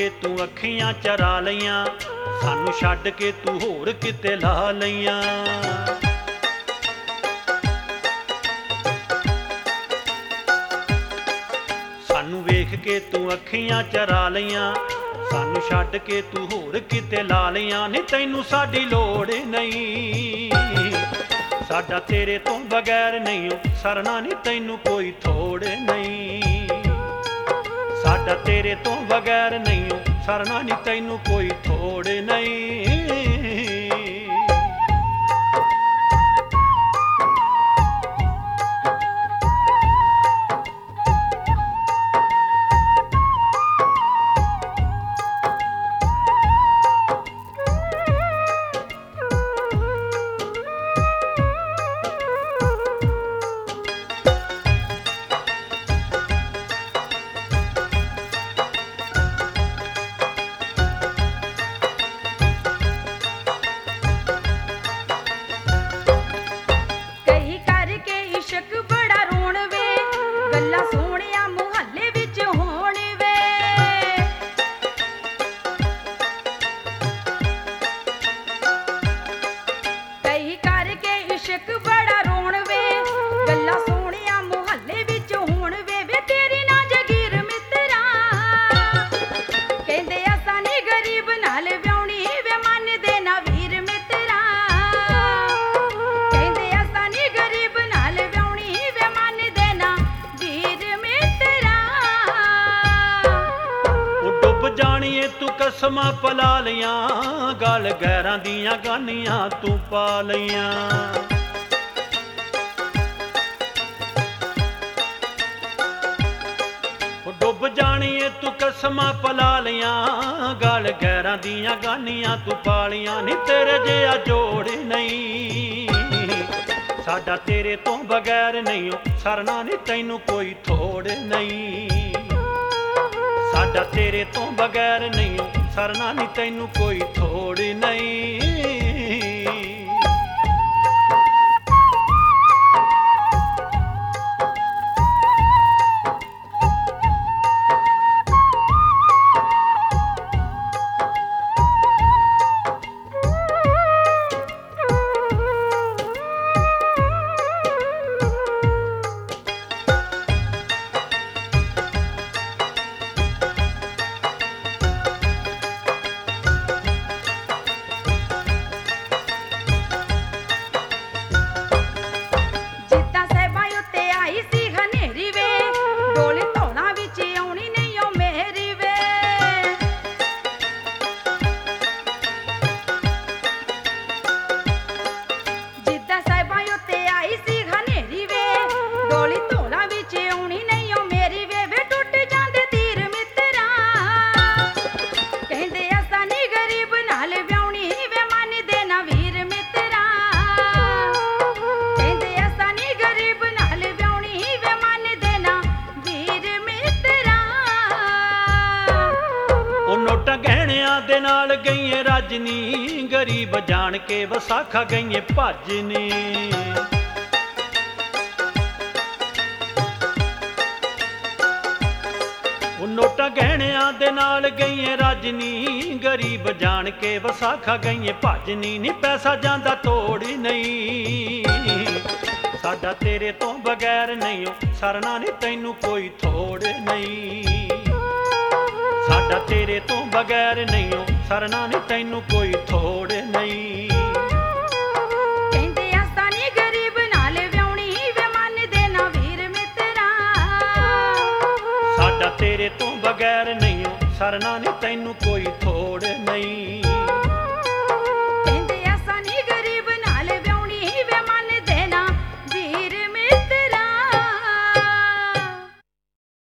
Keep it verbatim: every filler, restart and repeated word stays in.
ਕੇ ਤੂੰ ਅੱਖੀਆਂ ਚਰਾ ਲਈਆਂ, ਸਾਨੂੰ ਛੱਡ ਕੇ ਤੂੰ ਹੋਰ ਕਿਤੇ ਲਾ ਲਈਆਂ। ਸਾਨੂੰ ਵੇਖ ਕੇ ਤੂੰ ਅੱਖੀਆਂ ਚਰਾ ਲਈਆਂ, ਸਾਨੂੰ ਛੱਡ ਕੇ ਤੂੰ ਹੋਰ ਕਿਤੇ ਲਾ ਲਈਆਂ। ਨੀ ਤੈਨੂੰ ਸਾਡੀ ਲੋੜ ਨਹੀਂ, ਸਾਡਾ ਤੇਰੇ ਤੋਂ ਬਗੈਰ ਨਹੀਂ ਸਰਨਾ, ਨੀ ਤੈਨੂੰ ਕੋਈ ਥੋੜ ਨਹੀਂ। ਸਾਡਾ ਤੇਰੇ ਤੋਂ ਬਗੈਰ ਨਹੀਂ ਸਰਨਾ, ਨੀ ਤੈਨੂੰ ਕੋਈ ਥੋੜ ਨਹੀਂ। ਜਾਣੀਏ ਤੂੰ ਕਸਮਾਂ ਪਲਾ ਲਈਆਂ, ਗਲ ਗੈਰਾਂ ਦੀਆਂ ਗਾਨੀਆਂ ਤੂੰ ਪਾ ਲਈਆਂ। ਡੁੱਬ ਜਾਣੀਏ ਤੂੰ ਕਸਮਾਂ ਪਲਾ ਲਈਆਂ, ਗਲ ਗੈਰਾਂ ਦੀਆਂ ਗਾਨੀਆਂ ਤੂੰ ਪਾ ਲਈਆਂ। ਨੀ ਤੇਰੇ ਜਿਹਾ ਜੋੜ ਨਹੀਂ, ਸਾਡਾ ਤੇਰੇ ਤੋਂ ਬਗੈਰ ਨਹੀਂ ਸਰਨਾ, ਨੀ ਤੈਨੂੰ ਕੋਈ ਥੋੜ ਨਹੀਂ। ਸਾਡਾ ਤੇਰੇ ਤੋਂ ਬਗੈਰ ਨਹੀਂ ਸਰਨਾ, ਨੀ ਤੈਨੂੰ ਕੋਈ ਥੋੜ ਨਹੀਂ। ਦੇ ਨਾਲ ਗਈਏ ਰਾਜਨੀ, ਗਰੀਬ ਜਾਣ ਕੇ ਵਸਾਖਾ ਗਈਏ ਭੱਜਨੀ। ਉਹ ਨੋਟਾਂ ਗਹਿਣਿਆਂ ਦੇ ਨਾਲ ਗਈਏ ਰਾਜਨੀ, ਗਰੀਬ ਜਾਣ ਕੇ ਵਸਾਖਾ ਗਈਏ ਭੱਜਨੀ। ਨੀ ਪੈਸਾ ਜਾਂਦਾ ਤੋੜ ਨਹੀਂ, ਸਾਡਾ ਤੇਰੇ ਤੋਂ ਬਗੈਰ ਨਹੀਂ ਸਰਨਾ, ਨੀ ਤੈਨੂੰ ਕੋਈ ਥੋੜ ਨਹੀਂ। ਸਾਡਾ ਤੇਰੇ ਤੋਂ ਬਗੈਰ ਨਹੀਂ ਸਰਨਾ, ਨੀ ਤੈਨੂੰ ਕੋਈ ਥੋੜ ਨਹੀਂ। ਕਹਿੰਦੇ ਅਸਾਂ ਨੀ ਗਰੀਬ ਨਾਲ ਵਿਆਹੁਣੀ, ਵੇ ਮੰਨਦੇ ਨਾ ਵੀਰ ਮਿੱਤਰਾ। ਸਾਡਾ ਤੇਰੇ ਤੋਂ ਬਗੈਰ ਨਹੀਂ ਸਰਨਾ, ਨੀ ਤੈਨੂੰ ਕੋਈ